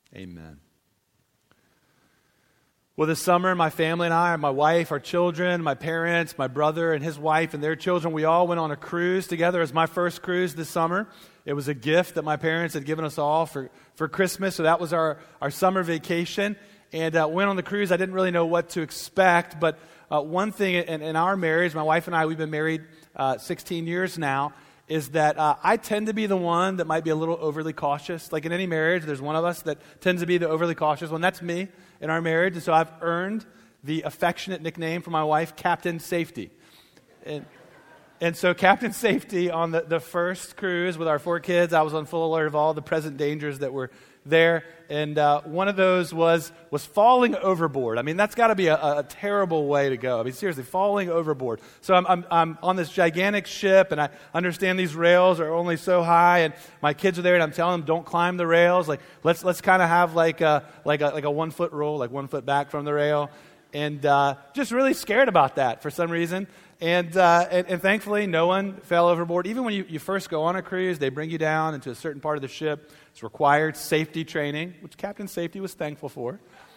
Amen. Well, this summer, my family and I, my wife, our children, my parents, my brother and his wife and their children, we all went on a cruise together. It was my first cruise this summer. It was a gift that my parents had given us all for Christmas, so that was our summer vacation. And went on the cruise. I didn't really know what to expect, but one thing in our marriage, my wife and I, we've been married 16 years now, is that I tend to be the one that might be a little overly cautious. Like in any marriage, there's one of us that tends to be the overly cautious one. That's me in our marriage. And so I've earned the affectionate nickname for my wife, Captain Safety. And so Captain Safety on the first cruise with our 4 kids, I was on full alert of all the present dangers that were there. And one of those was falling overboard. I mean, that's got to be a terrible way to go. I mean, seriously, falling overboard. So I'm on this gigantic ship, and I understand these rails are only so high, and my kids are there, and I'm telling them, don't climb the rails. Like, let's kind of have like a 1 foot rule, like 1 foot back from the rail. And just really scared about that for some reason. And thankfully, no one fell overboard. Even when you first go on a cruise, they bring you down into a certain part of the ship. It's required safety training, which Captain Safety was thankful for.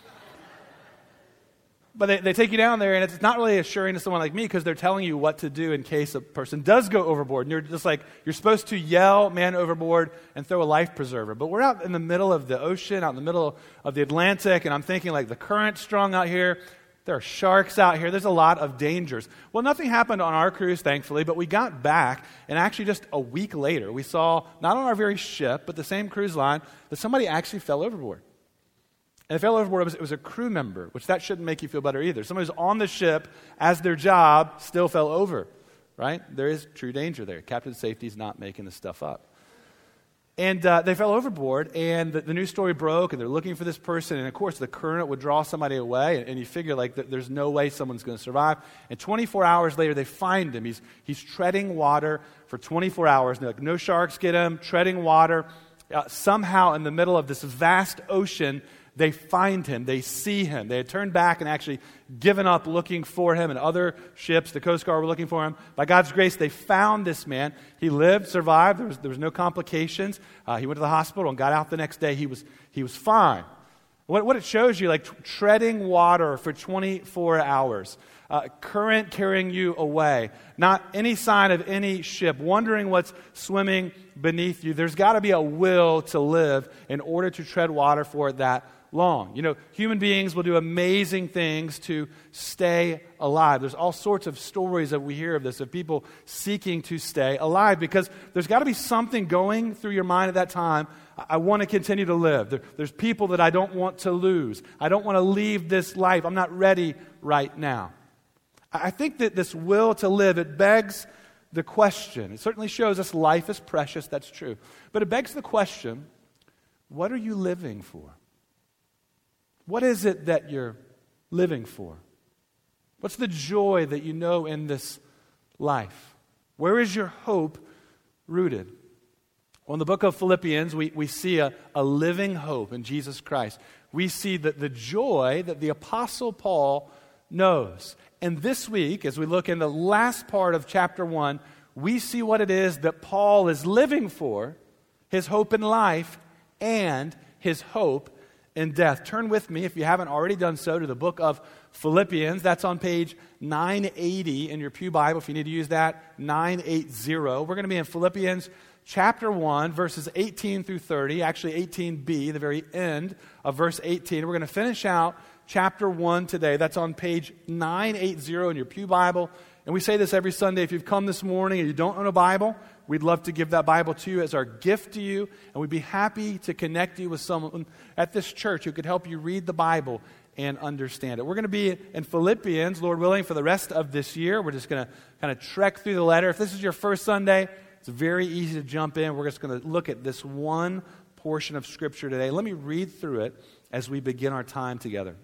But they take you down there, and it's not really assuring to someone like me because they're telling you what to do in case a person does go overboard. And you're just like, you're supposed to yell, man overboard, and throw a life preserver. But we're out in the middle of the ocean, out in the middle of the Atlantic, and I'm thinking like the current's strong out here. There are sharks out here. There's a lot of dangers. Well, nothing happened on our cruise, thankfully, but we got back, and actually just a week later, we saw, not on our very ship, but the same cruise line, that somebody actually fell overboard. And they fell overboard, it was a crew member, which that shouldn't make you feel better either. Somebody who's on the ship, as their job, still fell over, right? There is true danger there. Captain Safety's not making this stuff up. And they fell overboard, and the news story broke, and they're looking for this person, and of course the current would draw somebody away, and you figure like there's no way someone's going to survive. And 24 hours later, they find him. He's treading water for 24 hours. And like, no sharks get him, treading water. Somehow in the middle of this vast ocean, they find him, they see him. They had turned back and actually given up looking for him, and other ships, the Coast Guard, were looking for him. By God's grace, they found this man. He lived, survived. There was no complications. He went to the hospital and got out the next day. He was fine. What it shows you, like treading water for 24 hours, current carrying you away, not any sign of any ship, wondering what's swimming beneath you. There's got to be a will to live in order to tread water for that long. You know, human beings will do amazing things to stay alive. There's all sorts of stories that we hear of this, of people seeking to stay alive, because there's got to be something going through your mind at that time. I want to continue to live. There's people that I don't want to lose. I don't want to leave this life. I'm not ready right now. I think that this will to live, it begs the question. It certainly shows us life is precious, that's true. But it begs the question, what are you living for? What is it that you're living for? What's the joy that you know in this life? Where is your hope rooted? Well, in the book of Philippians, we see a living hope in Jesus Christ. We see that the joy that the Apostle Paul knows. And this week, as we look in the last part of chapter 1, we see what it is that Paul is living for, his hope in life and his hope in death. Turn with me, if you haven't already done so, to the book of Philippians. That's on page 980 in your pew Bible, if you need to use that, 980. We're going to be in Philippians chapter 1, verses 18 through 30, actually 18b, the very end of verse 18. We're going to finish out chapter 1 today. That's on page 980 in your pew Bible. And we say this every Sunday. If you've come this morning and you don't own a Bible, we'd love to give that Bible to you as our gift to you, and we'd be happy to connect you with someone at this church who could help you read the Bible and understand it. We're going to be in Philippians, Lord willing, for the rest of this year. We're just going to kind of trek through the letter. If this is your first Sunday, it's very easy to jump in. We're just going to look at this one portion of Scripture today. Let me read through it as we begin our time together.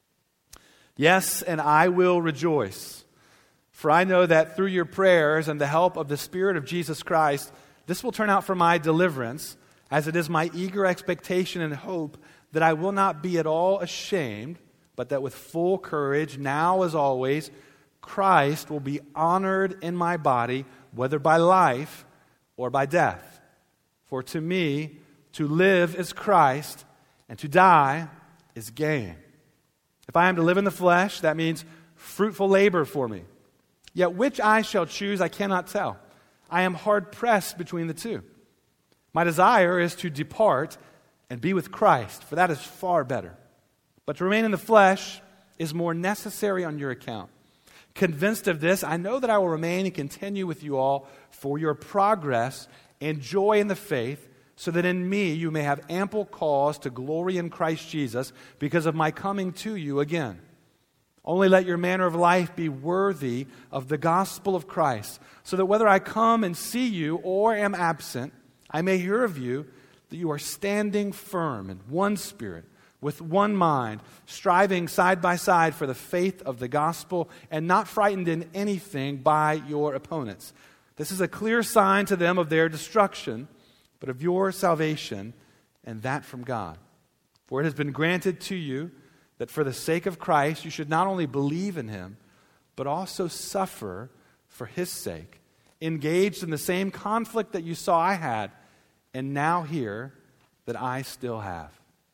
Yes, and I will rejoice. For I know that through your prayers and the help of the Spirit of Jesus Christ, this will turn out for my deliverance, as it is my eager expectation and hope that I will not be at all ashamed, but that with full courage, now as always, Christ will be honored in my body, whether by life or by death. For to me, to live is Christ, and to die is gain. If I am to live in the flesh, that means fruitful labor for me. Yet which I shall choose, I cannot tell. I am hard-pressed between the two. My desire is to depart and be with Christ, for that is far better. But to remain in the flesh is more necessary on your account. Convinced of this, I know that I will remain and continue with you all for your progress and joy in the faith, so that in me you may have ample cause to glory in Christ Jesus because of my coming to you again. Only let your manner of life be worthy of the gospel of Christ, so that whether I come and see you or am absent, I may hear of you that you are standing firm in one spirit, with one mind, striving side by side for the faith of the gospel, and not frightened in anything by your opponents. This is a clear sign to them of their destruction, but of your salvation, and that from God. For it has been granted to you that for the sake of Christ you should not only believe in him, but also suffer for his sake, engaged in the same conflict that you saw I had, and now hear that I still have.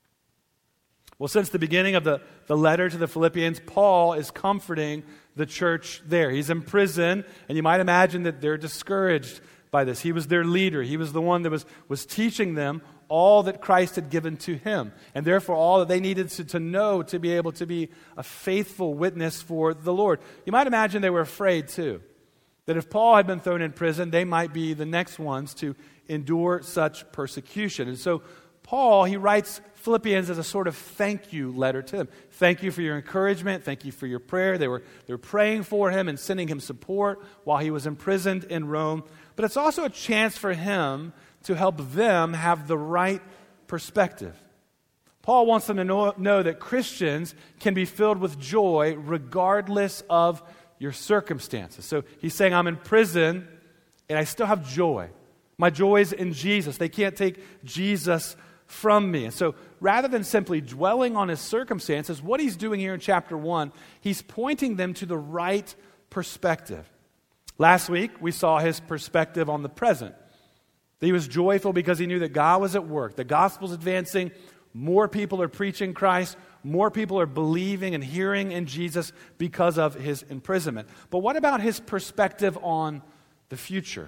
Well, since the beginning of the letter to the Philippians, Paul is comforting the church there. He's in prison, and you might imagine that they're discouraged by this. He was their leader. He was the one that was teaching them all that Christ had given to him, and therefore all that they needed to know to be able to be a faithful witness for the Lord. You might imagine they were afraid too, that if Paul had been thrown in prison, they might be the next ones to endure such persecution. And so Paul, he writes Philippians as a sort of thank you letter to them. Thank you for your encouragement. Thank you for your prayer. They were praying for him and sending him support while he was imprisoned in Rome. But it's also a chance for him to help them have the right perspective. Paul wants them to know that Christians can be filled with joy regardless of your circumstances. So he's saying, I'm in prison and I still have joy. My joy is in Jesus. They can't take Jesus from me. And so rather than simply dwelling on his circumstances, what he's doing here in chapter 1, he's pointing them to the right perspective. Last week, we saw his perspective on the present. He was joyful because he knew that God was at work. The gospel's advancing. More people are preaching Christ. More people are believing and hearing in Jesus because of his imprisonment. But what about his perspective on the future?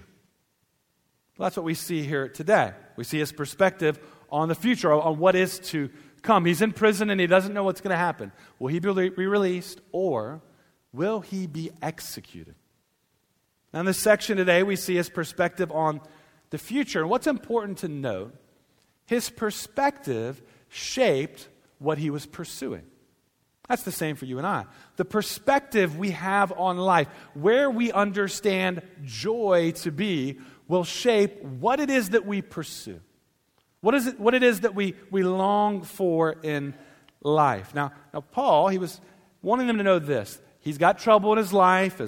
Well, that's what we see here today. We see his perspective on the future, on what is to come. He's in prison and he doesn't know what's going to happen. Will he be released or will he be executed? Now in this section today, we see his perspective on the future. And what's important to note, his perspective shaped what he was pursuing. That's the same for you and I. The perspective we have on life, where we understand joy to be, will shape what it is that we pursue. What it is that we long for in life. Now Paul, he was wanting them to know this. He's got trouble in his life.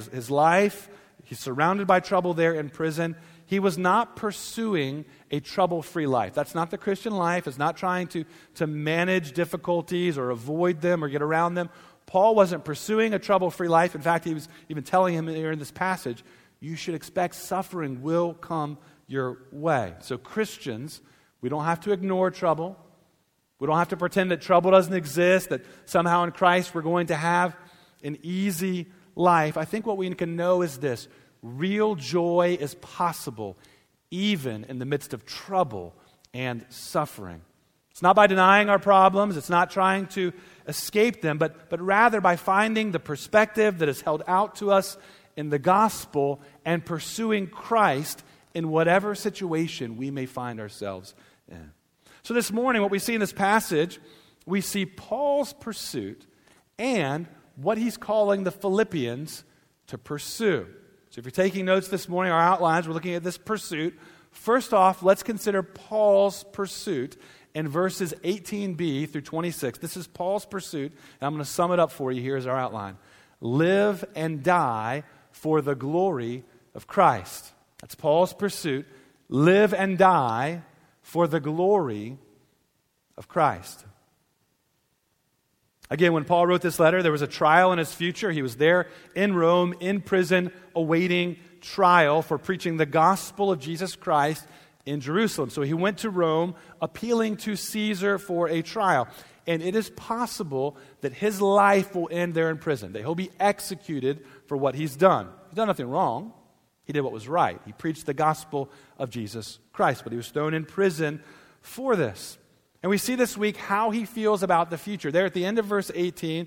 He's surrounded by trouble there in prison. He was not pursuing a trouble-free life. That's not the Christian life. It's not trying to manage difficulties or avoid them or get around them. Paul wasn't pursuing a trouble-free life. In fact, he was even telling him here in this passage, you should expect suffering will come your way. So Christians, we don't have to ignore trouble. We don't have to pretend that trouble doesn't exist, that somehow in Christ we're going to have an easy life. I think what we can know is this: real joy is possible even in the midst of trouble and suffering. It's not by denying our problems. It's not trying to escape them, but rather by finding the perspective that is held out to us in the gospel and pursuing Christ in whatever situation we may find ourselves in. So this morning, what we see in this passage, we see Paul's pursuit and what he's calling the Philippians to pursue. So if you're taking notes this morning, our outlines, we're looking at this pursuit. First off, let's consider Paul's pursuit in verses 18b through 26. This is Paul's pursuit, and I'm going to sum it up for you here as our outline. Live and die for the glory of Christ. That's Paul's pursuit. Live and die for the glory of Christ. Again, when Paul wrote this letter, there was a trial in his future. He was there in Rome, in prison, awaiting trial for preaching the gospel of Jesus Christ in Jerusalem. So he went to Rome, appealing to Caesar for a trial. And it is possible that his life will end there in prison, that he'll be executed for what he's done. He's done nothing wrong. He did what was right. He preached the gospel of Jesus Christ, but he was thrown in prison for this. And we see this week how he feels about the future. There at the end of verse 18,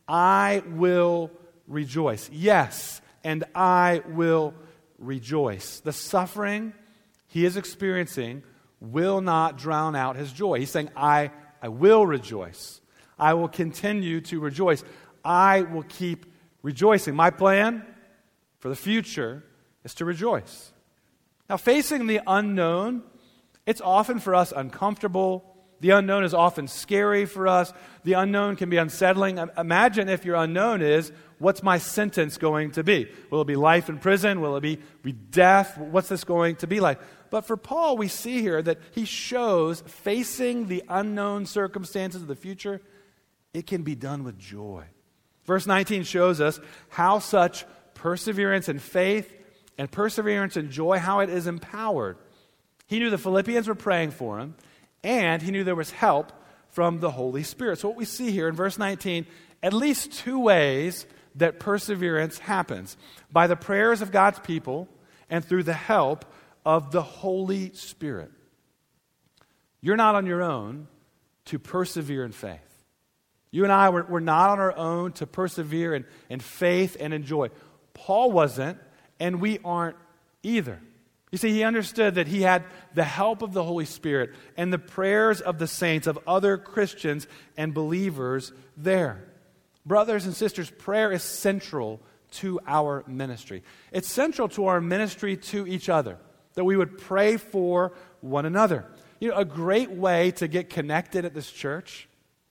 I will rejoice. Yes, and I will rejoice. The suffering he is experiencing will not drown out his joy. He's saying, I will rejoice. I will continue to rejoice. I will keep rejoicing. My plan for the future is to rejoice. Now, facing the unknown, it's often for us uncomfortable. The unknown is often scary for us. The unknown can be unsettling. Imagine if your unknown is, what's my sentence going to be? Will it be life in prison? Will it be death? What's this going to be like? But for Paul, we see here that he shows facing the unknown circumstances of the future, it can be done with joy. Verse 19 shows us how such perseverance and faith and perseverance and joy, how it is empowered. He knew the Philippians were praying for him, and he knew there was help from the Holy Spirit. So what we see here in verse 19, at least two ways that perseverance happens. By the prayers of God's people and through the help of the Holy Spirit. You're not on your own to persevere in faith. You and I, we're not on our own to persevere in faith and in joy. Paul wasn't, and we aren't either. You see, he understood that he had the help of the Holy Spirit and the prayers of the saints, of other Christians and believers there. Brothers and sisters, prayer is central to our ministry. It's central to our ministry to each other, that we would pray for one another. You know, a great way to get connected at this church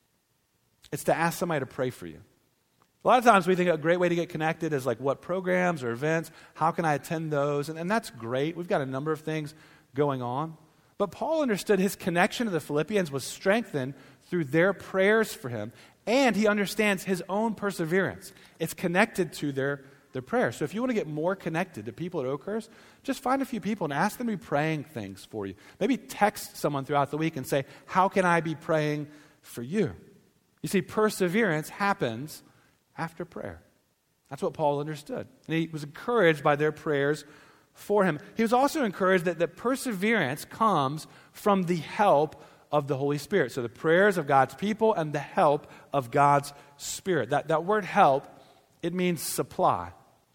is to ask somebody to pray for you. A lot of times we think a great way to get connected is like what programs or events, how can I attend those? And that's great. We've got a number of things going on. But Paul understood his connection to the Philippians was strengthened through their prayers for him, and he understands his own perseverance. It's connected to their prayers. So if you want to get more connected to people at Oakhurst, just find a few people and ask them to be praying things for you. Maybe text someone throughout the week and say, how can I be praying for you? You see, perseverance happens after prayer. That's what Paul understood. And he was encouraged by their prayers for him. He was also encouraged that perseverance comes from the help of the Holy Spirit. So the prayers of God's people and the help of God's Spirit. That word help, it means supply.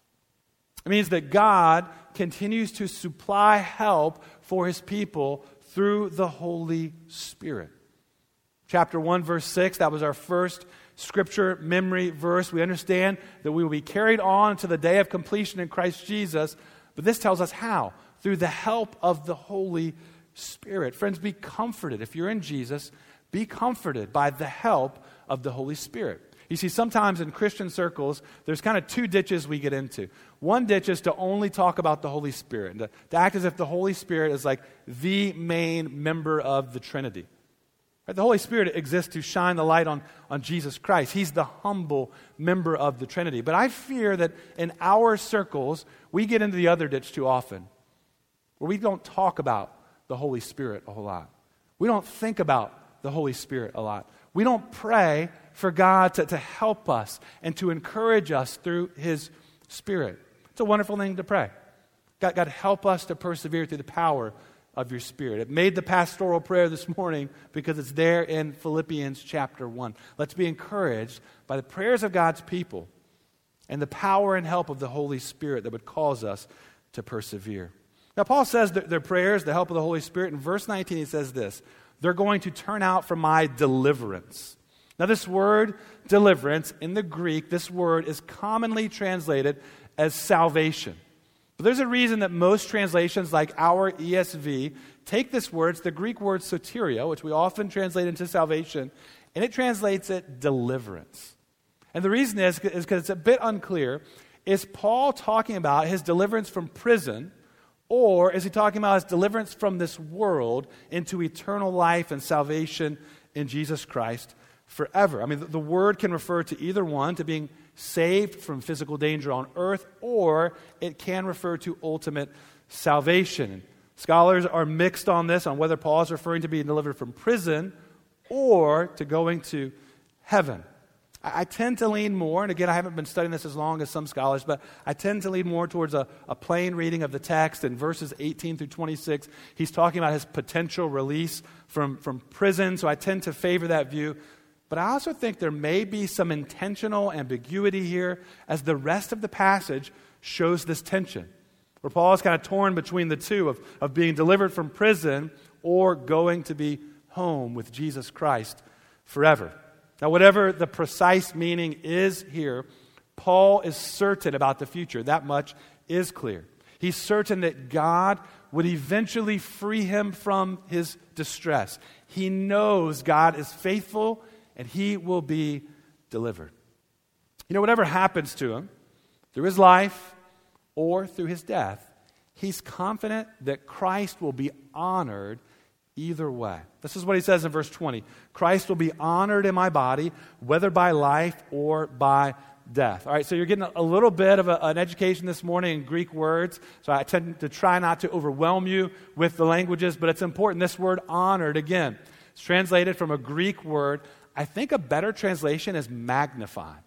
It means that God continues to supply help for his people through the Holy Spirit. Chapter 1, verse 6, that was our first scripture memory verse. We understand that we will be carried on to the day of completion in Christ Jesus, but this tells us how. Through the help of the Holy Spirit. Friends, be comforted. If you're in Jesus, be comforted by the help of the Holy Spirit. You see, sometimes in Christian circles, there's kind of two ditches we get into. One ditch is to only talk about the Holy Spirit, to act as if the Holy Spirit is like the main member of the Trinity. Right? The Holy Spirit exists to shine the light on Jesus Christ. He's the humble member of the Trinity. But I fear that in our circles, we get into the other ditch too often, where we don't talk about the Holy Spirit a whole lot. We don't think about the Holy Spirit a lot. We don't pray for God to help us and to encourage us through His Spirit. It's a wonderful thing to pray. God, help us to persevere through the power of your Spirit. It made the pastoral prayer this morning because it's there in Philippians chapter 1. Let's be encouraged by the prayers of God's people and the power and help of the Holy Spirit that would cause us to persevere. Now, Paul says that their prayers, the help of the Holy Spirit, in verse 19 he says this, they're going to turn out for my deliverance. Now, this word deliverance, in the Greek, this word is commonly translated as salvation. But there's a reason that most translations, like our ESV, take this word, it's the Greek word soteria, which we often translate into salvation, and it translates it deliverance. And the reason is because it's a bit unclear. Is Paul talking about his deliverance from prison, or is he talking about his deliverance from this world into eternal life and salvation in Jesus Christ forever? I mean, the word can refer to either one, to being saved from physical danger on earth, or it can refer to ultimate salvation. Scholars are mixed on this, on whether Paul is referring to being delivered from prison or to going to heaven. I tend to lean more, and again, I haven't been studying this as long as some scholars, but I tend to lean more towards a plain reading of the text. In verses 18 through 26, he's talking about his potential release from prison, so I tend to favor that view. But I also think there may be some intentional ambiguity here as the rest of the passage shows this tension, where Paul is kind of torn between the two of being delivered from prison or going to be home with Jesus Christ forever. Now, whatever the precise meaning is here, Paul is certain about the future. That much is clear. He's certain that God would eventually free him from his distress. He knows God is faithful and he will be delivered. You know, whatever happens to him, through his life or through his death, he's confident that Christ will be honored either way. This is what he says in verse 20. Christ will be honored in my body, whether by life or by death. All right, so you're getting a little bit of an education this morning in Greek words, so I tend to try not to overwhelm you with the languages, but it's important. This word honored, again, it's translated from a Greek word. I think a better translation is magnified.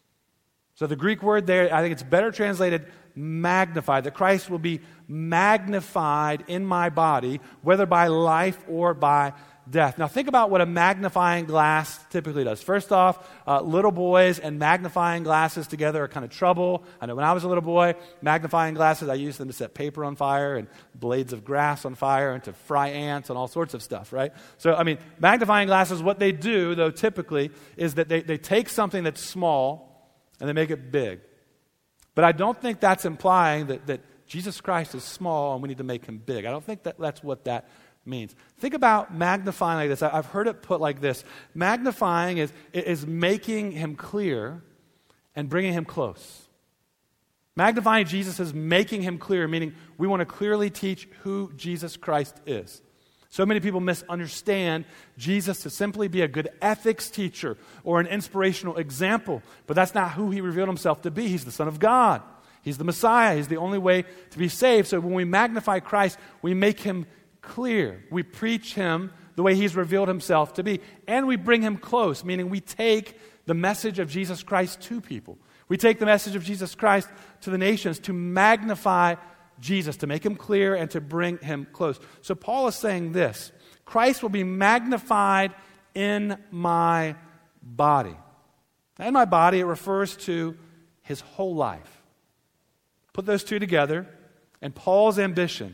So the Greek word there, I think it's better translated magnified, that Christ will be magnified in my body, whether by life or by death. Now think about what a magnifying glass typically does. First off, little boys and magnifying glasses together are kind of trouble. I know when I was a little boy, magnifying glasses, I used them to set paper on fire and blades of grass on fire and to fry ants and all sorts of stuff, right? So, I mean, magnifying glasses, what they do, though, typically, is that they take something that's small and they make it big. But I don't think that's implying that Jesus Christ is small and we need to make him big. I don't think that's what that means. Think about magnifying like this. I've heard it put like this. Magnifying is making him clear and bringing him close. Magnifying Jesus is making him clear, meaning we want to clearly teach who Jesus Christ is. So many people misunderstand Jesus to simply be a good ethics teacher or an inspirational example, but that's not who he revealed himself to be. He's the Son of God. He's the Messiah. He's the only way to be saved. So when we magnify Christ, we make him clear. We preach him the way he's revealed himself to be, and we bring him close, meaning we take the message of Jesus Christ to people. We take the message of Jesus Christ to the nations to magnify Jesus, to make him clear and to bring him close. So Paul is saying this: Christ will be magnified in my body. In my body, it refers to his whole life. Put those two together, and Paul's ambition,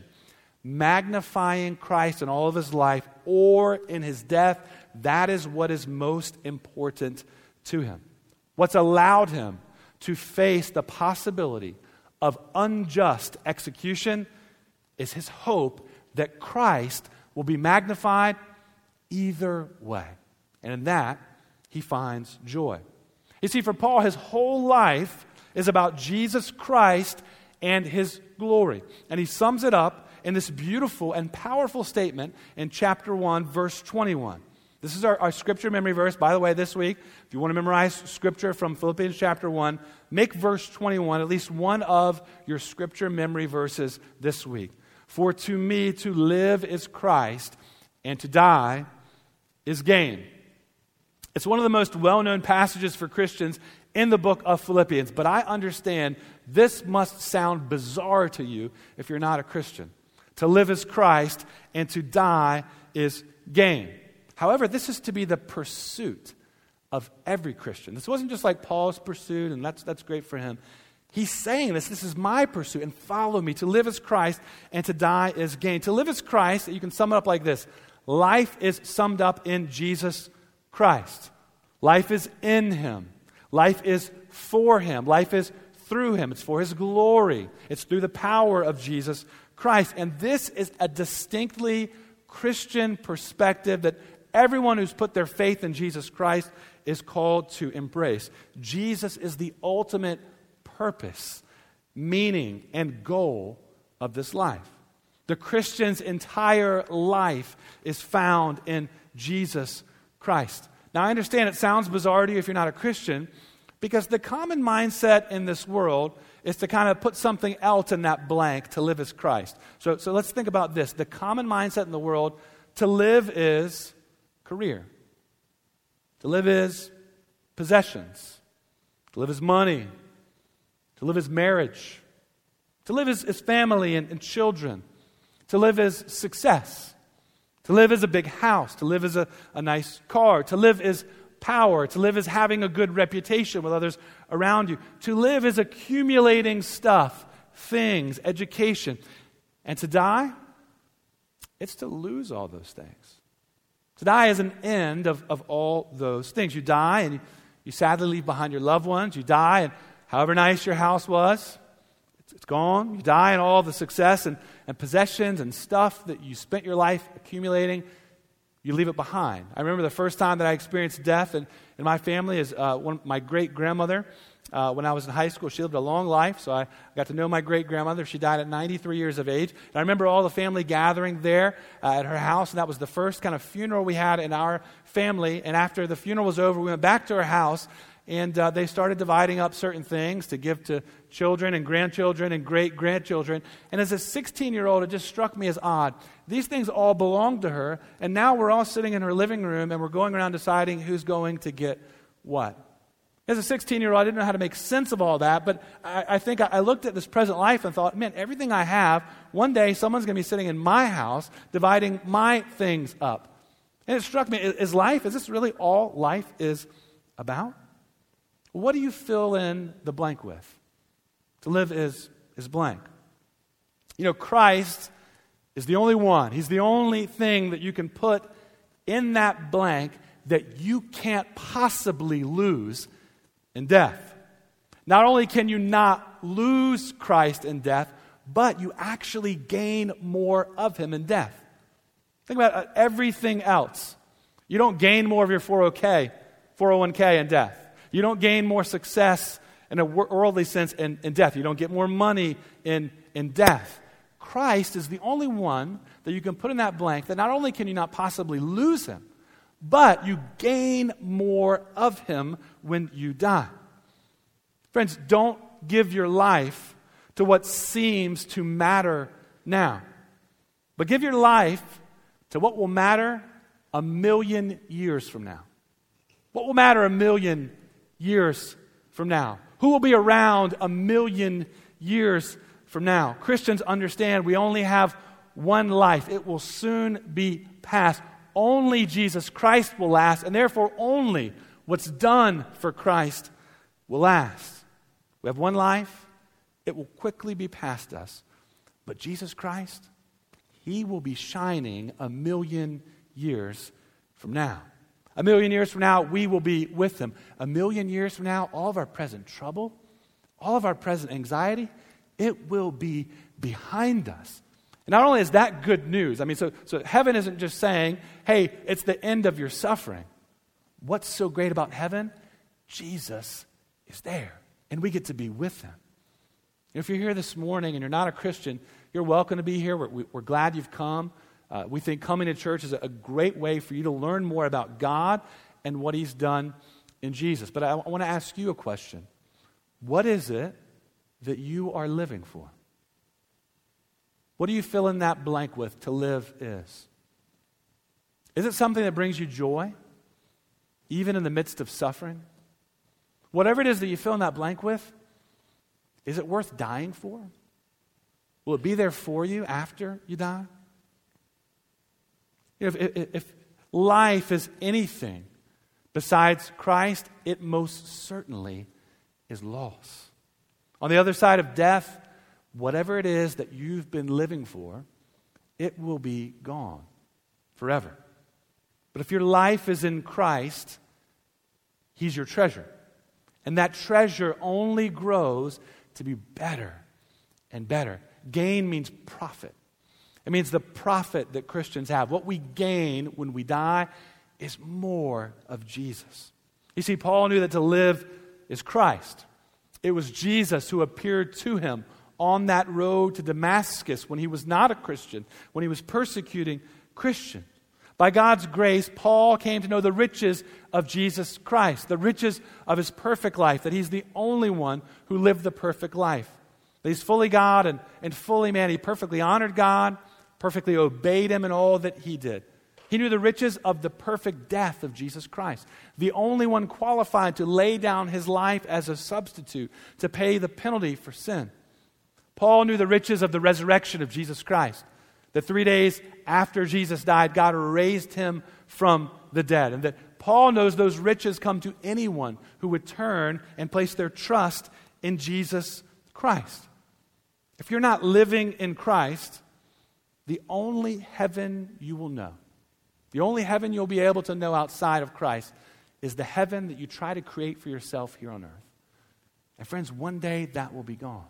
magnifying Christ in all of his life or in his death, that is what is most important to him. What's allowed him to face the possibility of unjust execution is his hope that Christ will be magnified either way. And in that, he finds joy. You see, for Paul, his whole life is about Jesus Christ and his glory. And he sums it up in this beautiful and powerful statement in chapter 1, verse 21. This is our scripture memory verse. By the way, this week, if you want to memorize scripture from Philippians chapter 1, make verse 21 at least one of your scripture memory verses this week. For to me to live is Christ, and to die is gain. It's one of the most well-known passages for Christians in the book of Philippians, but I understand this must sound bizarre to you if you're not a Christian. To live is Christ, and to die is gain. However, this is to be the pursuit of every Christian. This wasn't just like Paul's pursuit, and that's great for him. He's saying this is my pursuit, and follow me. To live is Christ, and to die is gain. To live is Christ, you can sum it up like this. Life is summed up in Jesus Christ. Life is in him. Life is for him. Life is through him. It's for his glory. It's through the power of Jesus Christ. And this is a distinctly Christian perspective that everyone who's put their faith in Jesus Christ is called to embrace. Jesus is the ultimate purpose, meaning, and goal of this life. The Christian's entire life is found in Jesus Christ. Now, I understand it sounds bizarre to you if you're not a Christian, Because the common mindset in this world is to kind of put something else in that blank to live as Christ. So let's think about this. The common mindset in the world, to live is career. To live is possessions. To live is money. To live is marriage. To live is family and children. To live is success. To live is a big house. To live is a nice car. To live is power. To live is having a good reputation with others around you. To live is accumulating stuff, things, education. And to die, it's to lose all those things. To die is an end of all those things. You die and you sadly leave behind your loved ones. You die and however nice your house was, it's gone. You die and all the success and possessions and stuff that you spent your life accumulating, you leave it behind. I remember the first time that I experienced death in my family is my great-grandmother. When I was in high school, she lived a long life, so I got to know my great-grandmother. She died at 93 years of age. And I remember all the family gathering there at her house, and that was the first kind of funeral we had in our family. And after the funeral was over, we went back to her house, and they started dividing up certain things to give to children and grandchildren and great-grandchildren. And as a 16-year-old, it just struck me as odd. These things all belonged to her, and now we're all sitting in her living room, and we're going around deciding who's going to get what. As a 16-year-old, I didn't know how to make sense of all that, but I think I looked at this present life and thought, man, everything I have, one day someone's going to be sitting in my house dividing my things up. And it struck me, is this really all life is about? What do you fill in the blank with? To live is blank. You know, Christ is the only one. He's the only thing that you can put in that blank that you can't possibly lose in death. Not only can you not lose Christ in death, but you actually gain more of him in death. Think about everything else. You don't gain more of your 401k in death. You don't gain more success in a worldly sense in death. You don't get more money in death. Christ is the only one that you can put in that blank that not only can you not possibly lose him, but you gain more of him when you die. Friends, don't give your life to what seems to matter now, but give your life to what will matter 1,000,000 years from now. What will matter 1,000,000 years from now? Who will be around 1,000,000 years from now? Christians understand we only have one life. It will soon be past. Only Jesus Christ will last, and therefore only what's done for Christ will last. We have one life. It will quickly be past us. But Jesus Christ, he will be shining 1,000,000 years from now. 1,000,000 years from now, we will be with him. 1,000,000 years from now, all of our present trouble, all of our present anxiety, it will be behind us. And not only is that good news, so heaven isn't just saying, hey, it's the end of your suffering. What's so great about heaven? Jesus is there, and we get to be with him. If you're here this morning and you're not a Christian, you're welcome to be here. We're glad you've come. We think coming to church is a great way for you to learn more about God and what he's done in Jesus. But I want to ask you a question. What is it that you are living for? What do you fill in that blank with to live is? Is it something that brings you joy, even in the midst of suffering? Whatever it is that you fill in that blank with, is it worth dying for? Will it be there for you after you die? If life is anything besides Christ, it most certainly is loss. On the other side of death, whatever it is that you've been living for, it will be gone forever. But if your life is in Christ, he's your treasure. And that treasure only grows to be better and better. Gain means profit. It means the profit that Christians have. What we gain when we die is more of Jesus. You see, Paul knew that to live is Christ. It was Jesus who appeared to him on that road to Damascus when he was not a Christian, when he was persecuting Christians. By God's grace, Paul came to know the riches of Jesus Christ, the riches of his perfect life, that he's the only one who lived the perfect life. That he's fully God and fully man. He perfectly honored God, perfectly obeyed him in all that he did. He knew the riches of the perfect death of Jesus Christ, the only one qualified to lay down his life as a substitute to pay the penalty for sin. Paul knew the riches of the resurrection of Jesus Christ, that 3 days after Jesus died, God raised him from the dead, and that Paul knows those riches come to anyone who would turn and place their trust in Jesus Christ. If you're not living in Christ, the only heaven you will know, the only heaven you'll be able to know outside of Christ is the heaven that you try to create for yourself here on earth. And friends, one day that will be gone.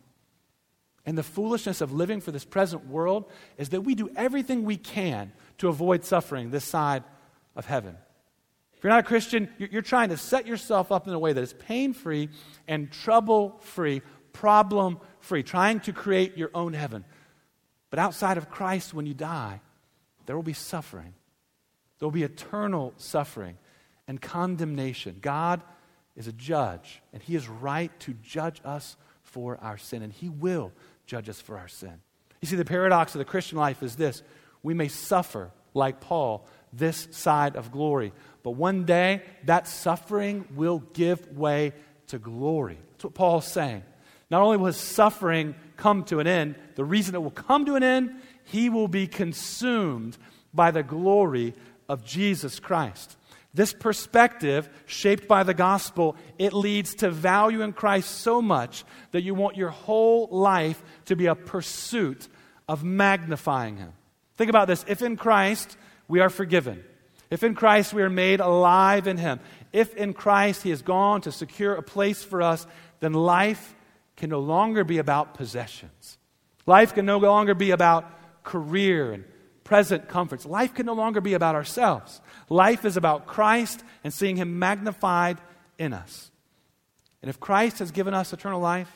And the foolishness of living for this present world is that we do everything we can to avoid suffering this side of heaven. If you're not a Christian, you're trying to set yourself up in a way that is pain-free and trouble-free, problem-free, trying to create your own heaven. But outside of Christ, when you die, there will be suffering. There will be eternal suffering and condemnation. God is a judge, and he is right to judge us for our sin, and he will judge us for our sin. You see, the paradox of the Christian life is this: we may suffer, like Paul, this side of glory, but one day that suffering will give way to glory. That's what Paul's saying. Not only will his suffering come to an end, the reason it will come to an end, he will be consumed by the glory of Jesus Christ. This perspective, shaped by the gospel, it leads to value in Christ so much that you want your whole life to be a pursuit of magnifying him. Think about this. If in Christ we are forgiven, if in Christ we are made alive in him, if in Christ he has gone to secure a place for us, then life can no longer be about possessions. Life can no longer be about career and present comforts. Life can no longer be about ourselves. Life is about Christ and seeing him magnified in us. And if Christ has given us eternal life,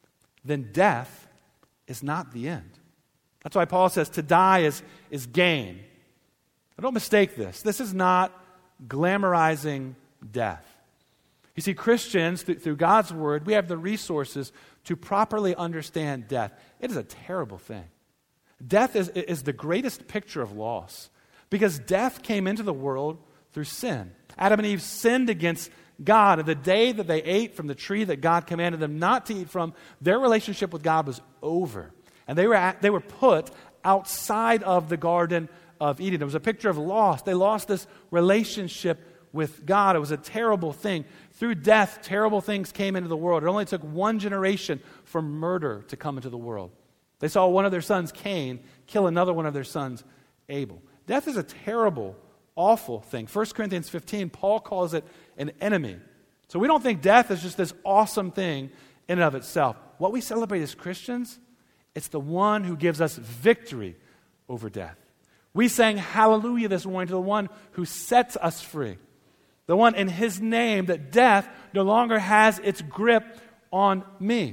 then death is not the end. That's why Paul says to die is gain. But don't mistake this. This is not glamorizing death. You see, Christians, through God's word, we have the resources to properly understand death. It is a terrible thing. Death is the greatest picture of loss, because death came into the world through sin. Adam and Eve sinned against God, and the day that they ate from the tree that God commanded them not to eat from, their relationship with God was over. And they were put outside of the Garden of Eden. It was a picture of loss. They lost this relationship with God. It was a terrible thing. Through death, terrible things came into the world. It only took one generation for murder to come into the world. They saw one of their sons, Cain, kill another one of their sons, Abel. Death is a terrible, awful thing. 1 Corinthians 15, Paul calls it an enemy. So we don't think death is just this awesome thing in and of itself. What we celebrate as Christians, it's the one who gives us victory over death. We sang hallelujah this morning to the one who sets us free. The one in his name that death no longer has its grip on me.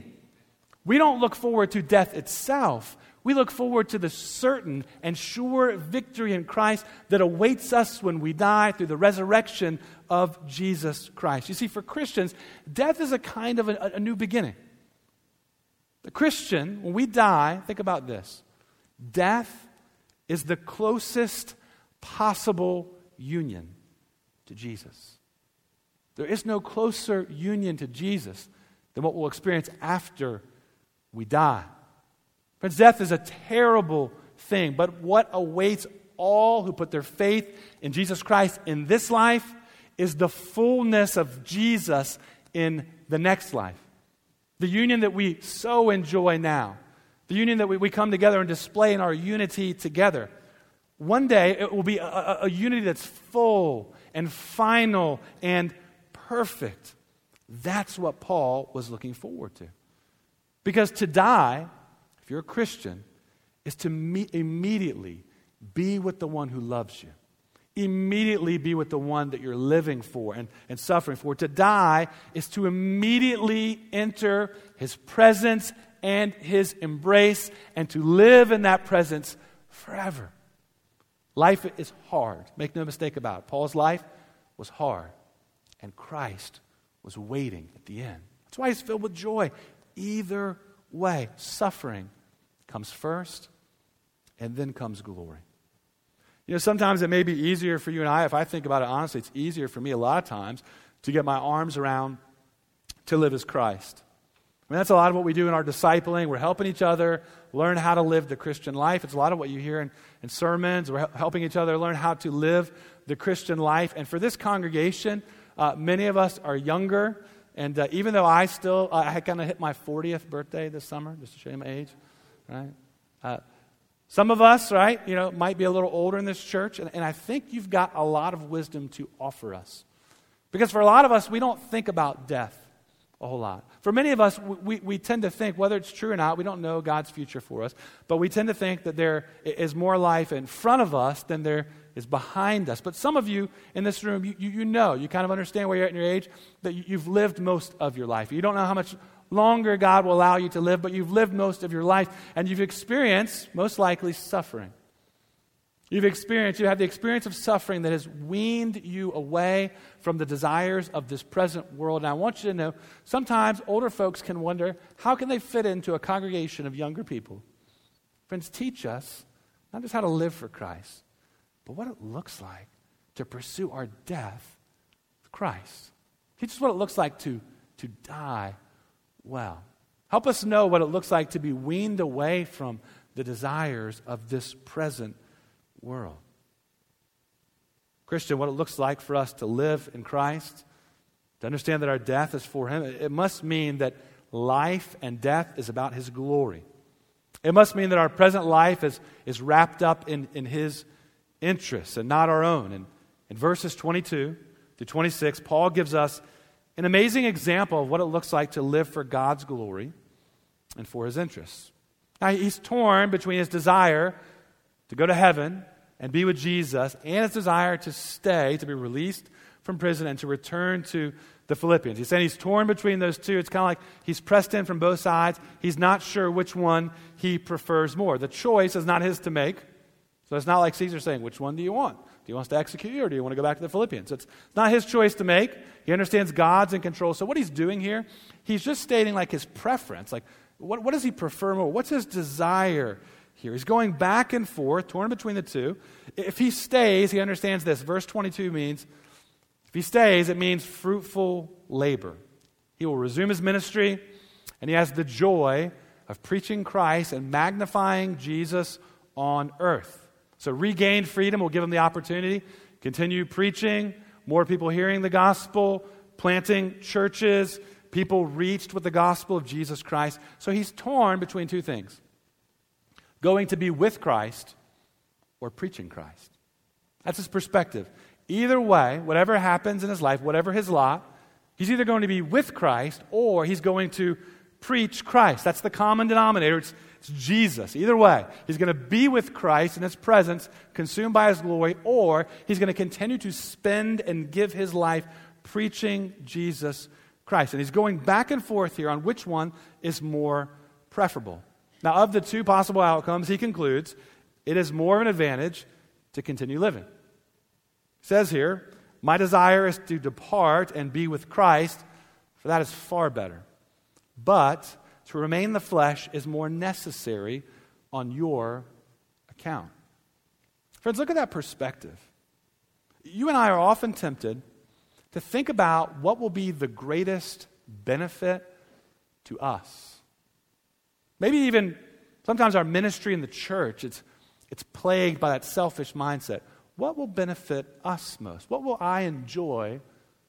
We don't look forward to death itself. We look forward to the certain and sure victory in Christ that awaits us when we die through the resurrection of Jesus Christ. You see, for Christians, death is a kind of a new beginning. The Christian, when we die, think about this. Death is the closest possible union to Jesus. There is no closer union to Jesus than what we'll experience after we die. Friends, death is a terrible thing, but what awaits all who put their faith in Jesus Christ in this life is the fullness of Jesus in the next life. The union that we so enjoy now, the union that we come together and display in our unity together. One day it will be a unity that's full and final and perfect. That's what Paul was looking forward to. Because to die, if you're a Christian, is to immediately be with the one who loves you. Immediately be with the one that you're living for and suffering for. To die is to immediately enter his presence and his embrace and to live in that presence forever. Life is hard. Make no mistake about it. Paul's life was hard, and Christ was waiting at the end. That's why he's filled with joy. Either way, suffering comes first, and then comes glory. You know, sometimes it may be easier for you and I, if I think about it honestly, it's easier for me a lot of times to get my arms around to live as Christ. I mean, that's a lot of what we do in our discipling. We're helping each other learn how to live the Christian life. It's a lot of what you hear in sermons. We're helping each other learn how to live the Christian life. And for this congregation, many of us are younger. And even though I kind of hit my 40th birthday this summer, just to show you my age, right? Some of us, right, might be a little older in this church. And I think you've got a lot of wisdom to offer us. Because for a lot of us, we don't think about death a whole lot. For many of us, we tend to think, whether it's true or not, we don't know God's future for us, but we tend to think that there is more life in front of us than there is behind us. But some of you in this room, you kind of understand where you're at in your age, that you've lived most of your life. You don't know how much longer God will allow you to live, but you've lived most of your life, and you've experienced, most likely, suffering. You have the experience of suffering that has weaned you away from the desires of this present world. And I want you to know, sometimes older folks can wonder, how can they fit into a congregation of younger people? Friends, teach us not just how to live for Christ, but what it looks like to pursue our death with Christ. Teach us what it looks like to die well. Help us know what it looks like to be weaned away from the desires of this present world. Christian, what it looks like for us to live in Christ, to understand that our death is for Him, it must mean that life and death is about His glory. It must mean that our present life is wrapped up in His interests and not our own. And in verses 22 to 26, Paul gives us an amazing example of what it looks like to live for God's glory and for His interests. Now, he's torn between his desire to go to heaven and be with Jesus, and his desire to stay, to be released from prison, and to return to the Philippians. He's saying he's torn between those two. It's kind of like he's pressed in from both sides. He's not sure which one he prefers more. The choice is not his to make. So it's not like Caesar saying, which one do you want? Do you want us to execute you, or do you want to go back to the Philippians? It's not his choice to make. He understands God's in control. So what he's doing here, he's just stating like his preference. Like, what does he prefer more? What's his desire here? He's going back and forth, torn between the two. If he stays, he understands this. Verse 22 means, if he stays, it means fruitful labor. He will resume his ministry, and he has the joy of preaching Christ and magnifying Jesus on earth. So regained freedom will give him the opportunity to continue preaching, more people hearing the gospel, planting churches, people reached with the gospel of Jesus Christ. So he's torn between two things: going to be with Christ or preaching Christ. That's his perspective. Either way, whatever happens in his life, whatever his lot, he's either going to be with Christ or he's going to preach Christ. That's the common denominator. It's Jesus. Either way, he's going to be with Christ in his presence, consumed by his glory, or he's going to continue to spend and give his life preaching Jesus Christ. And he's going back and forth here on which one is more preferable. Now, of the two possible outcomes, he concludes, it is more of an advantage to continue living. He says here, my desire is to depart and be with Christ, for that is far better. But to remain in the flesh is more necessary on your account. Friends, look at that perspective. You and I are often tempted to think about what will be the greatest benefit to us. Maybe even sometimes our ministry in the church, it's plagued by that selfish mindset. What will benefit us most? What will I enjoy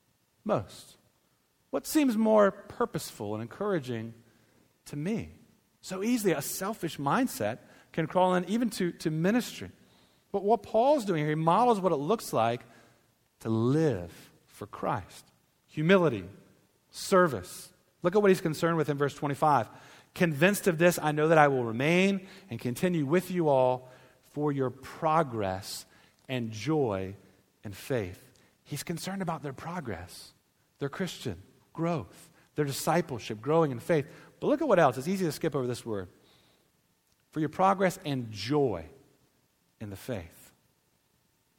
most? What seems more purposeful and encouraging to me? So easily a selfish mindset can crawl in even to ministry. But what Paul's doing here, he models what it looks like to live for Christ. Humility, service. Look at what he's concerned with in verse 25. Convinced of this, I know that I will remain and continue with you all for your progress and joy and faith. He's concerned about their progress, their Christian growth, their discipleship, growing in faith. But look at what else. It's easy to skip over this word. For your progress and joy in the faith.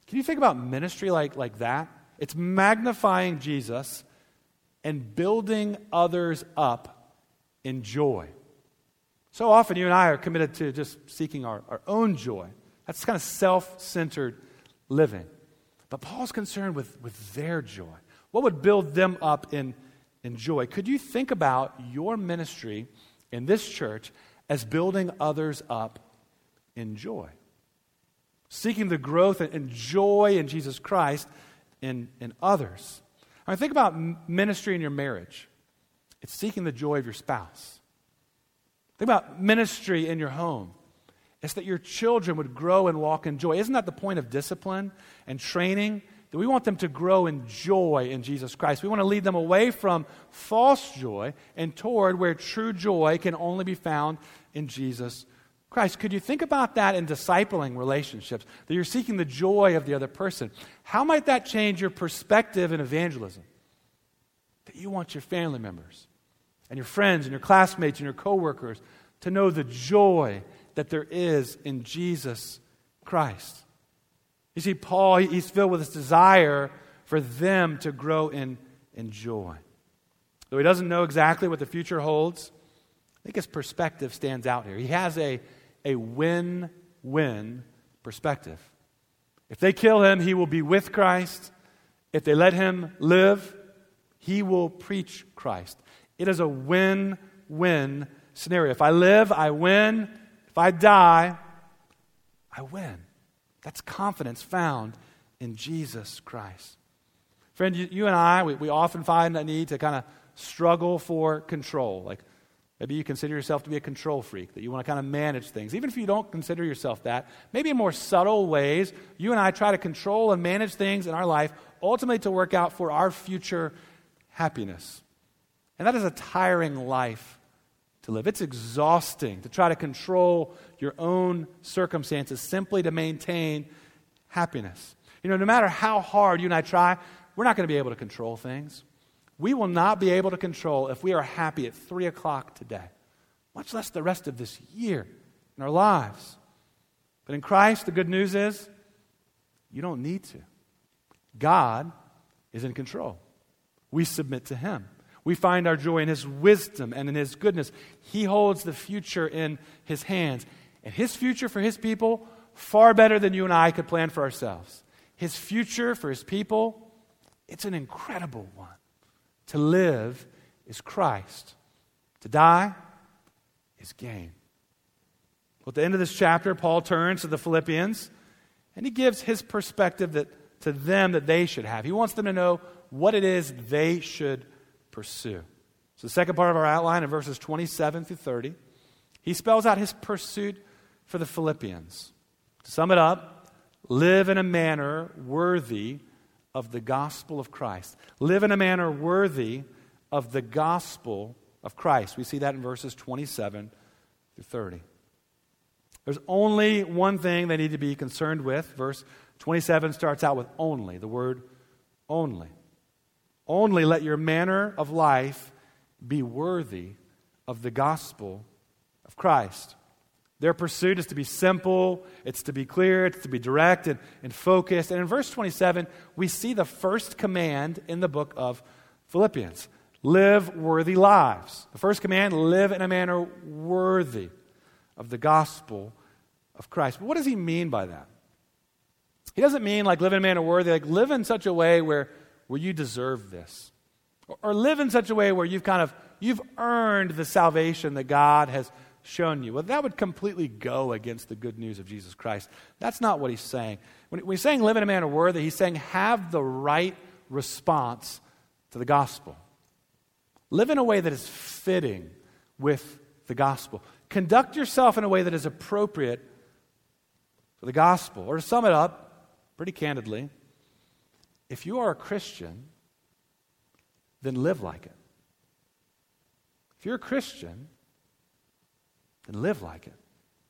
Can you think about ministry like that? It's magnifying Jesus and building others up in joy. So often you and I are committed to just seeking our own joy. That's kind of self-centered living. But Paul's concerned with their joy. What would build them up in joy? Could you think about your ministry in this church as building others up in joy? Seeking the growth and joy in Jesus Christ in others. I mean, think about ministry in your marriage. It's seeking the joy of your spouse. Think about ministry in your home. It's that your children would grow and walk in joy. Isn't that the point of discipline and training? That we want them to grow in joy in Jesus Christ. We want to lead them away from false joy and toward where true joy can only be found in Jesus Christ. Could you think about that in discipling relationships? That you're seeking the joy of the other person. How might that change your perspective in evangelism? That you want your family members and your friends and your classmates and your coworkers to know the joy that there is in Jesus Christ. You see, Paul, he's filled with this desire for them to grow in joy. Though he doesn't know exactly what the future holds, I think his perspective stands out here. He has a win-win perspective. If they kill him, he will be with Christ. If they let him live, he will preach Christ. It is a win-win scenario. If I live, I win. If I die, I win. That's confidence found in Jesus Christ. Friend, you and I, we often find a need to kind of struggle for control. Like maybe you consider yourself to be a control freak, that you want to kind of manage things. Even if you don't consider yourself that, maybe in more subtle ways, you and I try to control and manage things in our life, ultimately to work out for our future happiness. And that is a tiring life to live. It's exhausting to try to control your own circumstances simply to maintain happiness. You know, no matter how hard you and I try, we're not going to be able to control things. We will not be able to control if we are happy at 3 o'clock today, much less the rest of this year in our lives. But in Christ, the good news is you don't need to. God is in control. We submit to Him. We find our joy in His wisdom and in His goodness. He holds the future in His hands. And His future for His people, far better than you and I could plan for ourselves. His future for His people, it's an incredible one. To live is Christ. To die is gain. Well, at the end of this chapter, Paul turns to the Philippians, and he gives his perspective to them that they should have. He wants them to know what it is they should pursue. So the second part of our outline in verses 27 through 30, he spells out his pursuit for the Philippians. To sum it up, live in a manner worthy of the gospel of Christ. Live in a manner worthy of the gospel of Christ. We see that in verses 27 through 30. There's only one thing they need to be concerned with. Verse 27 starts out with only, the word only. Only let your manner of life be worthy of the gospel of Christ. Their pursuit is to be simple, it's to be clear, it's to be direct and focused. And in verse 27, we see the first command in the book of Philippians. Live worthy lives. The first command, live in a manner worthy of the gospel of Christ. But what does he mean by that? He doesn't mean like live in a manner worthy, like live in such a way where you deserve this. Or live in such a way where you've earned the salvation that God has shown you. Well, that would completely go against the good news of Jesus Christ. That's not what he's saying. When he's saying live in a manner worthy, he's saying have the right response to the gospel. Live in a way that is fitting with the gospel. Conduct yourself in a way that is appropriate for the gospel. Or to sum it up, pretty candidly, if you are a Christian, then live like it. If you're a Christian, then live like it.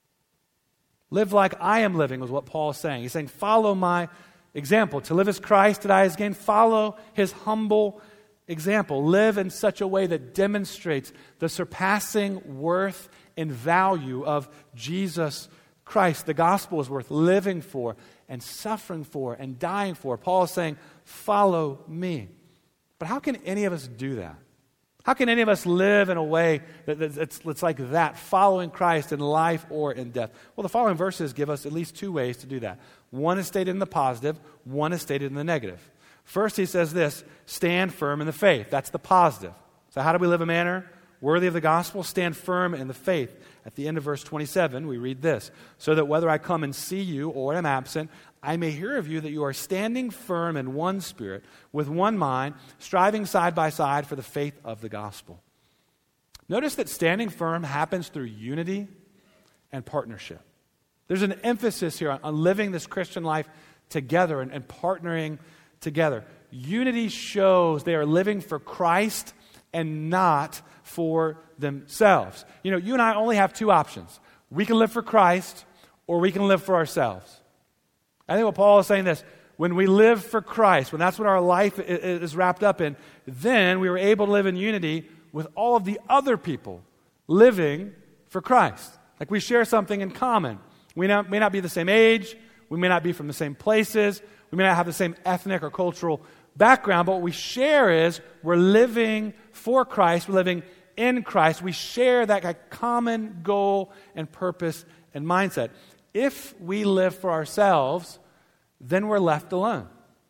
Live like I am living was what Paul is saying. He's saying, follow my example. To live as Christ, to die as gain. Follow his humble example. Live in such a way that demonstrates the surpassing worth and value of Jesus Christ, the gospel, is worth living for and suffering for and dying for. Paul is saying, follow me. But how can any of us do that? How can any of us live in a way that it's like that, following Christ in life or in death? Well, the following verses give us at least two ways to do that. One is stated in the positive, one is stated in the negative. First, he says this, stand firm in the faith. That's the positive. So how do we live a manner worthy of the gospel? Stand firm in the faith. At the end of verse 27, we read this, so that whether I come and see you or am absent, I may hear of you that you are standing firm in one spirit, with one mind, striving side by side for the faith of the gospel. Notice that standing firm happens through unity and partnership. There's an emphasis here on living this Christian life together and partnering together. Unity shows they are living for Christ and not for themselves. You know, you and I only have two options. We can live for Christ or we can live for ourselves. I think what Paul is saying this, when we live for Christ, when that's what our life is wrapped up in, then we were able to live in unity with all of the other people living for Christ. Like we share something in common. We may not be the same age, we may not be from the same places, we may not have the same ethnic or cultural background, but what we share is we're living for Christ, we're living in Christ. We share that common goal and purpose and mindset. If we live for ourselves, then we're left alone.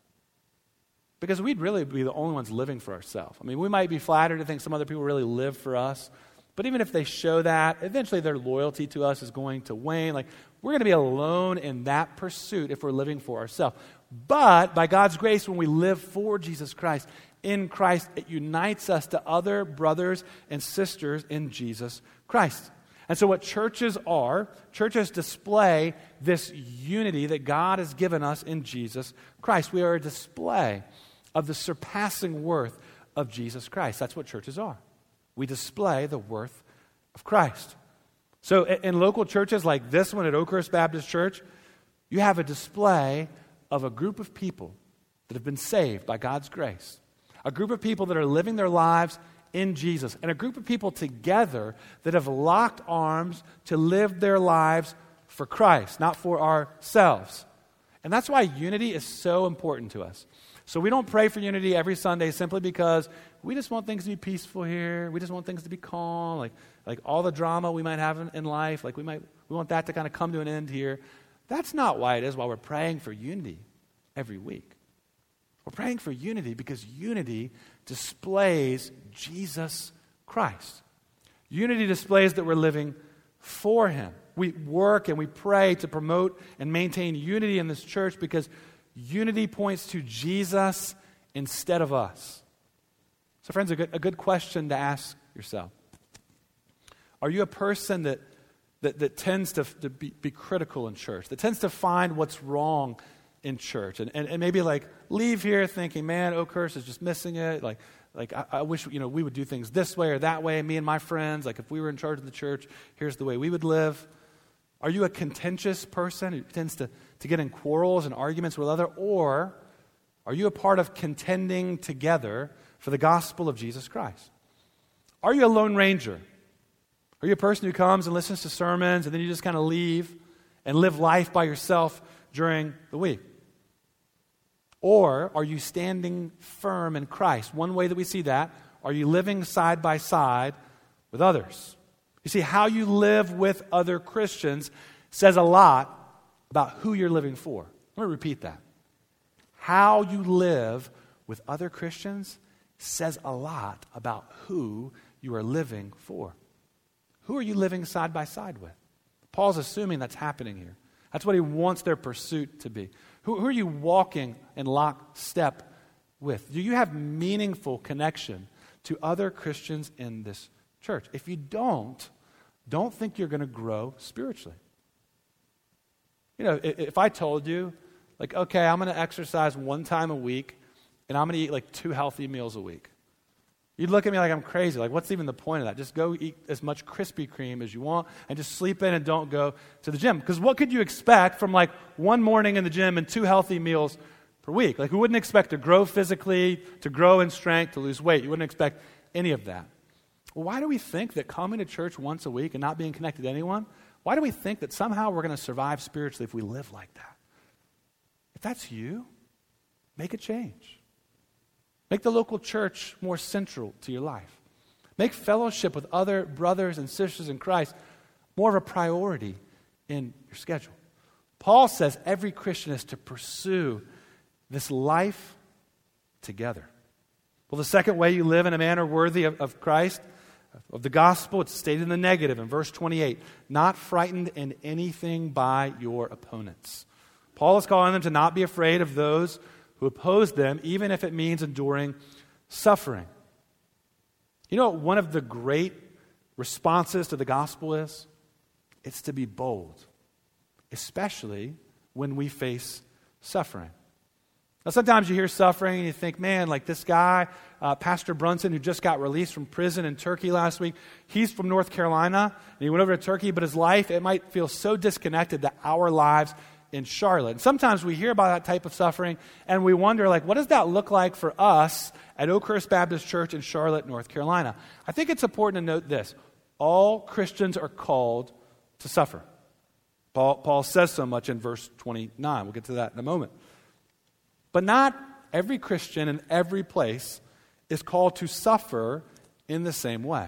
Because we'd really be the only ones living for ourselves. I mean, we might be flattered to think some other people really live for us, but even if they show that, eventually their loyalty to us is going to wane. Like, we're going to be alone in that pursuit if we're living for ourselves. But by God's grace, when we live for Jesus Christ, in Christ, it unites us to other brothers and sisters in Jesus Christ. And so what churches are, churches display this unity that God has given us in Jesus Christ. We are a display of the surpassing worth of Jesus Christ. That's what churches are. We display the worth of Christ. So in local churches like this one at Oakhurst Baptist Church, you have a display of a group of people that have been saved by God's grace. A group of people that are living their lives in Jesus, and a group of people together that have locked arms to live their lives for Christ, not for ourselves. And that's why unity is so important to us. So we don't pray for unity every Sunday simply because we just want things to be peaceful here. We just want things to be calm, like all the drama we might have in life. Like we want that to kind of come to an end here. That's not why it is why we're praying for unity every week. We're praying for unity because unity displays Jesus Christ. Unity displays that we're living for Him. We work and we pray to promote and maintain unity in this church because unity points to Jesus instead of us. So friends, a good question to ask yourself. Are you a person that tends to be critical in church, that tends to find what's wrong in church, and maybe like leave here thinking, man, Oakhurst is just missing it. Like I wish we would do things this way or that way. Me and my friends, like if we were in charge of the church, here's the way we would live. Are you a contentious person who tends to get in quarrels and arguments with others, or are you a part of contending together for the gospel of Jesus Christ? Are you a lone ranger? Are you a person who comes and listens to sermons and then you just kind of leave and live life by yourself during the week? Or are you standing firm in Christ? One way that we see that, are you living side by side with others? You see, how you live with other Christians says a lot about who you're living for. Let me repeat that. How you live with other Christians says a lot about who you are living for. Who are you living side by side with? Paul's assuming that's happening here. That's what he wants their pursuit to be. Who are you walking in lockstep with? Do you have meaningful connection to other Christians in this church? If you don't think you're going to grow spiritually. You know, if I told you, like, okay, I'm going to exercise one time a week, and I'm going to eat like 2 healthy meals a week. You'd look at me like I'm crazy. Like, what's even the point of that? Just go eat as much Krispy Kreme as you want and just sleep in and don't go to the gym. Because what could you expect from like one morning in the gym and 2 healthy meals per week? Like, we wouldn't expect to grow physically, to grow in strength, to lose weight. You wouldn't expect any of that. Well, why do we think that coming to church once a week and not being connected to anyone, Why do we think that somehow we're going to survive spiritually if we live like that? If that's you, make a change. Make the local church more central to your life. Make fellowship with other brothers and sisters in Christ more of a priority in your schedule. Paul says every Christian is to pursue this life together. Well, the second way you live in a manner worthy of Christ, of the gospel, it's stated in the negative in verse 28. Not frightened in anything by your opponents. Paul is calling them to not be afraid of those who oppose them, even if it means enduring suffering. You know what one of the great responses to the gospel is? It's to be bold, especially when we face suffering. Now, sometimes you hear suffering and you think, man, like this guy, Pastor Brunson, who just got released from prison in Turkey last week, he's from North Carolina, and he went over to Turkey, but his life, it might feel so disconnected to our lives in Charlotte. And sometimes we hear about that type of suffering, and we wonder, like, what does that look like for us at Oakhurst Baptist Church in Charlotte, North Carolina? I think it's important to note this. All Christians are called to suffer. Paul says so much in verse 29. We'll get to that in a moment. But not every Christian in every place is called to suffer in the same way.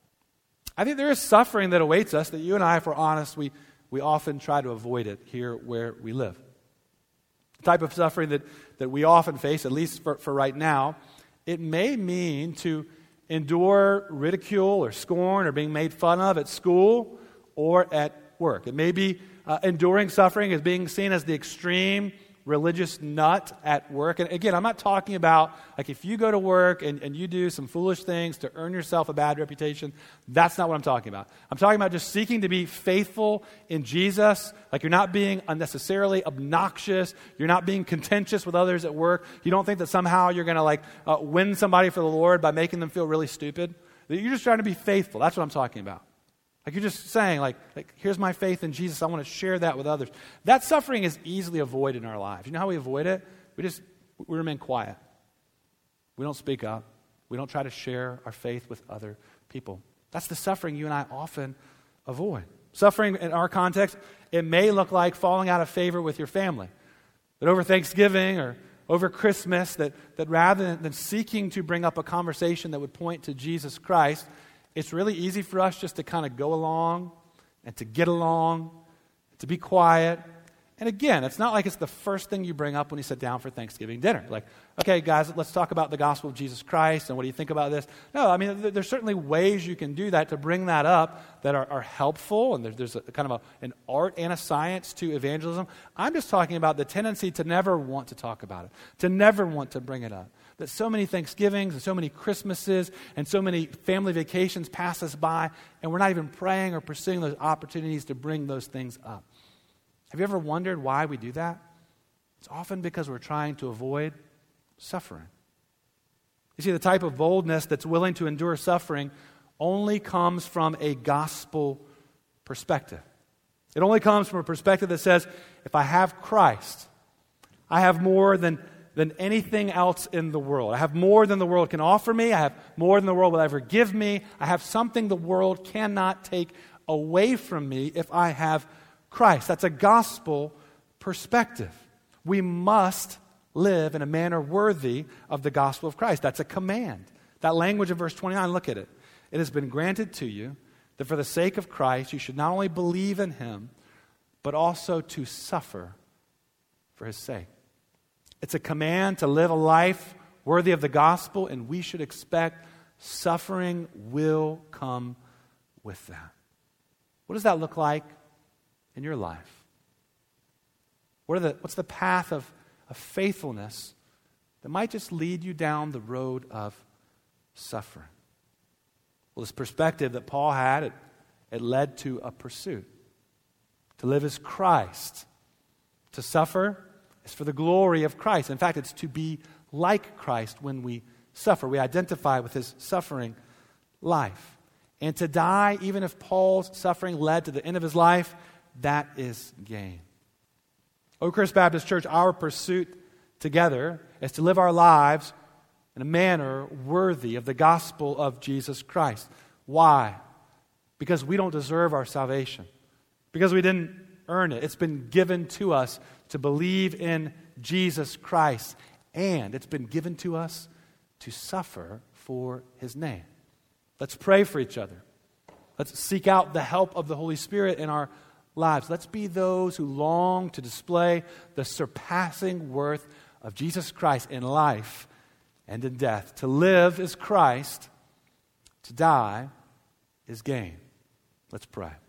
I think there is suffering that awaits us that you and I, if we're honest, we often try to avoid it here where we live. The type of suffering that we often face, at least for right now, it may mean to endure ridicule or scorn or being made fun of at school or at work. It may be enduring suffering as being seen as the extreme religious nut at work. And again, I'm not talking about like if you go to work and you do some foolish things to earn yourself a bad reputation. That's not what I'm talking about. I'm talking about just seeking to be faithful in Jesus. Like you're not being unnecessarily obnoxious. You're not being contentious with others at work. You don't think that somehow you're going to win somebody for the Lord by making them feel really stupid. You're just trying to be faithful. That's what I'm talking about. Like you're just saying, like here's my faith in Jesus. I want to share that with others. That suffering is easily avoided in our lives. You know how we avoid it? We remain quiet. We don't speak up. We don't try to share our faith with other people. That's the suffering you and I often avoid. Suffering in our context, it may look like falling out of favor with your family. That over Thanksgiving or over Christmas, that rather than seeking to bring up a conversation that would point to Jesus Christ, it's really easy for us just to kind of go along and to get along, to be quiet. And again, it's not like it's the first thing you bring up when you sit down for Thanksgiving dinner. Like, okay, guys, let's talk about the gospel of Jesus Christ and what do you think about this? No, I mean, there's certainly ways you can do that to bring that up that are helpful, and there's a kind of an art and a science to evangelism. I'm just talking about the tendency to never want to talk about it, to never want to bring it up. That so many Thanksgivings and so many Christmases and so many family vacations pass us by, and we're not even praying or pursuing those opportunities to bring those things up. Have you ever wondered why we do that? It's often because we're trying to avoid suffering. You see, the type of boldness that's willing to endure suffering only comes from a gospel perspective. It only comes from a perspective that says, if I have Christ, I have more than anything else in the world. I have more than the world can offer me. I have more than the world will ever give me. I have something the world cannot take away from me if I have Christ. That's a gospel perspective. We must live in a manner worthy of the gospel of Christ. That's a command. That language in verse 29, look at it. It has been granted to you that for the sake of Christ, you should not only believe in him, but also to suffer for his sake. It's a command to live a life worthy of the gospel, and we should expect suffering will come with that. What does that look like in your life? What's the path of faithfulness that might just lead you down the road of suffering? Well, this perspective that Paul had, it led to a pursuit. To live as Christ. To suffer is for the glory of Christ. In fact, it's to be like Christ when we suffer. We identify with his suffering life. And to die, even if Paul's suffering led to the end of his life, that is gain. Oakhurst Baptist Church, our pursuit together is to live our lives in a manner worthy of the gospel of Jesus Christ. Why? Because we don't deserve our salvation. because we didn't earn it. It's been given to us to believe in Jesus Christ, and it's been given to us to suffer for his name. Let's pray for each other. Let's seek out the help of the Holy Spirit in our lives. Let's be those who long to display the surpassing worth of Jesus Christ in life and in death. To live is Christ, to die is gain. Let's pray.